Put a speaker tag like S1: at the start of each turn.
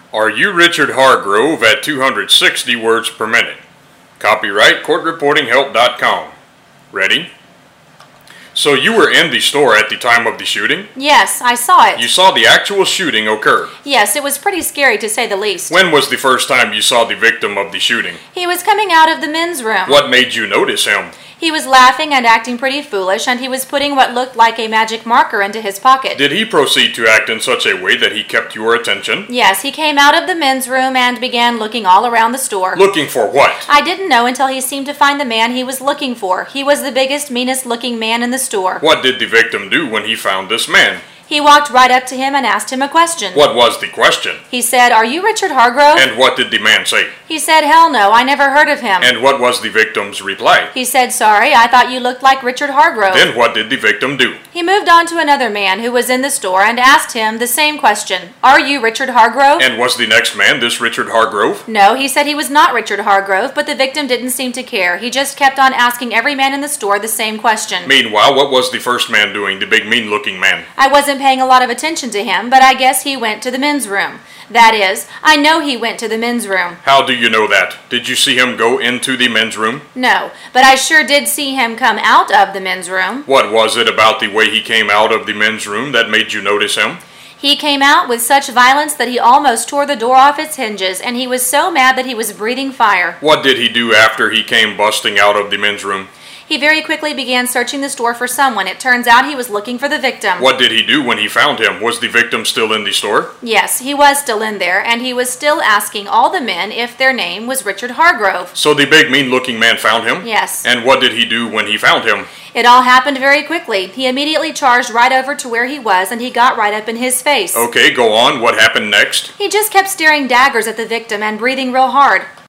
S1: Are you Richard Hargrove at 260 words per minute? Copyright courtreportinghelp.com. Ready? So you were in the store at the time of the shooting?
S2: Yes, I saw it.
S1: You saw the actual shooting occur?
S2: Yes, it was pretty scary to say the least.
S1: When was the first time you saw the victim of the shooting?
S2: He was coming out of the men's room.
S1: What made you notice him?
S2: He was laughing and acting pretty foolish, and he was putting what looked like a magic marker into his pocket.
S1: Did he proceed to act in such a way that he kept your attention?
S2: Yes, he came out of the men's room and began looking all around the store.
S1: Looking for what?
S2: I didn't know until he seemed to find the man he was looking for. He was the biggest, meanest looking man in the store.
S1: What did the victim do when he found this man?
S2: He walked right up to him and asked him a question.
S1: What was the question?
S2: He said, "Are you Richard Hargrove?"
S1: And what did the man say?
S2: He said, "Hell no, I never heard of him."
S1: And what was the victim's reply?
S2: He said, "Sorry, I thought you looked like Richard Hargrove."
S1: Then what did the victim do?
S2: He moved on to another man who was in the store and asked him the same question. "Are you Richard Hargrove?"
S1: And was the next man this Richard Hargrove?
S2: No, he said he was not Richard Hargrove, but the victim didn't seem to care. He just kept on asking every man in the store the same question.
S1: Meanwhile, what was the first man doing, the big mean-looking man?
S2: I wasn't paying a lot of attention to him, but I guess he went to the men's room. That is, I know he went to the men's room.
S1: How do you know that? Did you see him go into the men's room?
S2: No, but I sure did see him come out of the men's room.
S1: What was it about the way he came out of the men's room that made you notice him?
S2: He came out with such violence that he almost tore the door off its hinges, and he was so mad that he was breathing fire.
S1: What did he do after he came busting out of the men's room?
S2: He very quickly began searching the store for someone. It turns out he was looking for the victim.
S1: What did he do when he found him? Was the victim still in the store?
S2: Yes, he was still in there, and he was still asking all the men if their name was Richard Hargrove.
S1: So the big mean-looking man found him?
S2: Yes.
S1: And what did he do when he found him?
S2: It all happened very quickly. He immediately charged right over to where he was, and he got right up in his face.
S1: Okay, go on. What happened next?
S2: He just kept staring daggers at the victim and breathing real hard.